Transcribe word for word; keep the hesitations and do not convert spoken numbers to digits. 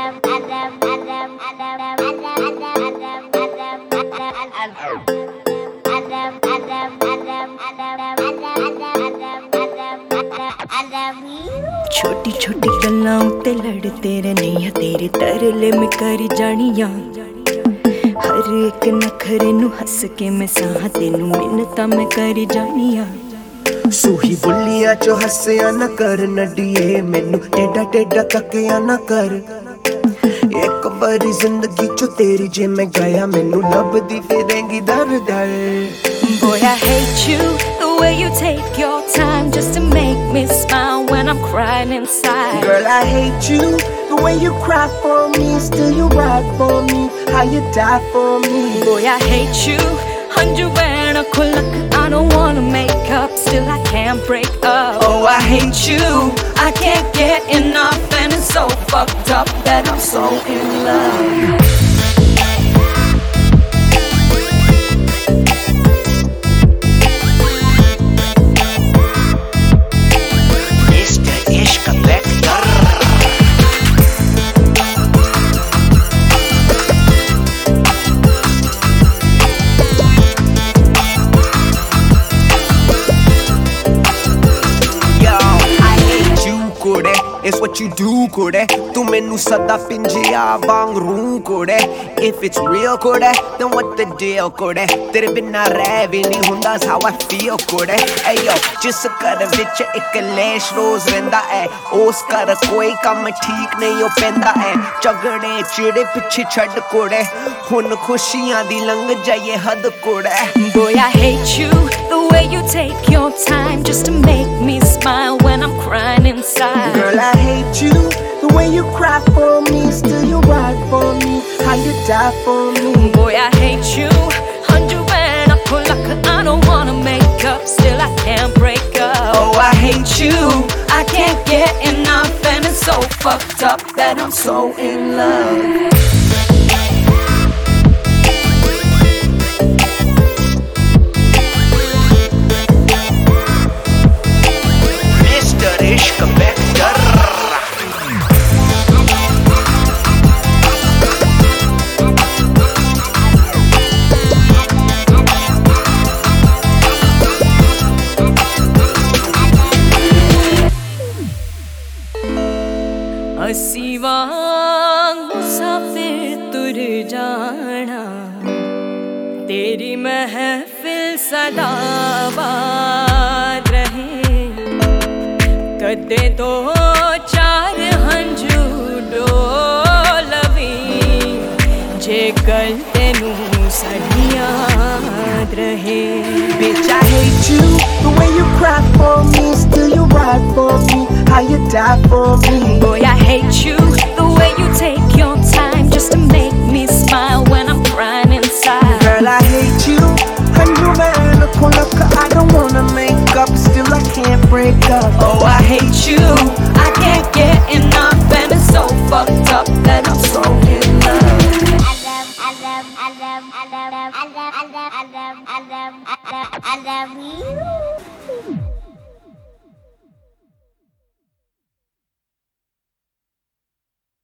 छोटी छोटी गल्लां उत्ते लड़ते रहने तेरे तरले में करी जानिया हर एक नखरे नू हस के मैं साह तेनू मिन्नतां मैं करी जानिया सूही बुलिया चो हसिया न कर नडिए मैनू टेढ़ा टेढ़ा तकिया न कर एक बारी जिंदगी चो तेरी जे मैं गया मैनू लभदी फिरेंगी दर दर Boy, I hate you, the way you take your time just to make me smile when I'm crying inside. Girl, I hate you, the way you cry for me, still you ride for me, how you die for me. Boy, I hate you, Hanju when I kulak, I don't wanna make up, still I can't break up. Oh, I hate you, I can't get enough, and it's so fucked up that I'm so in love. It's what you do, kode. Tu menu sada pinjiya wang ru, kode. If it's real, kode, then what the deal, kode? Tere binna reh vi nahi hunda, that's how I feel, kode. Ayo, jis kar vich ek lesh rose renda hai, us kar koi kam theek nahi ho penda hai. Chagde chide piche chhad, kode. Hun khushiyan di lang jaye had, kode. Boy, I hate you, the way you take your time just to make me smile when I'm crying inside. Girl, I hate you, the way you cry for me, still you ride for me, how you die for me. Boy, I hate you, Hanju when I pull like I don't wanna make up, still I can't break up. Oh, I hate you, I can't get enough, and it's so fucked up that I'm so in love. असी वांग मुसाफिर तुर जाना तेरी महफिल सदा बाद रहे कदे दो चार हंजू डोलवी जे कल तेनू सदियाद रहे. Bitch, I hate you, the way you cry for me, still you ride for me, how you die for me. Boy, I hate you, the way you take your time just to make me smile when I'm crying inside. Girl, I hate you, hundred man, I don't wanna make up, still I can't break up. Oh, I hate you, I can't get enough, and it's so fucked up that I'm so in love. I love, I love, I love, I love, I love, I love, I love, I love, I love, I love you.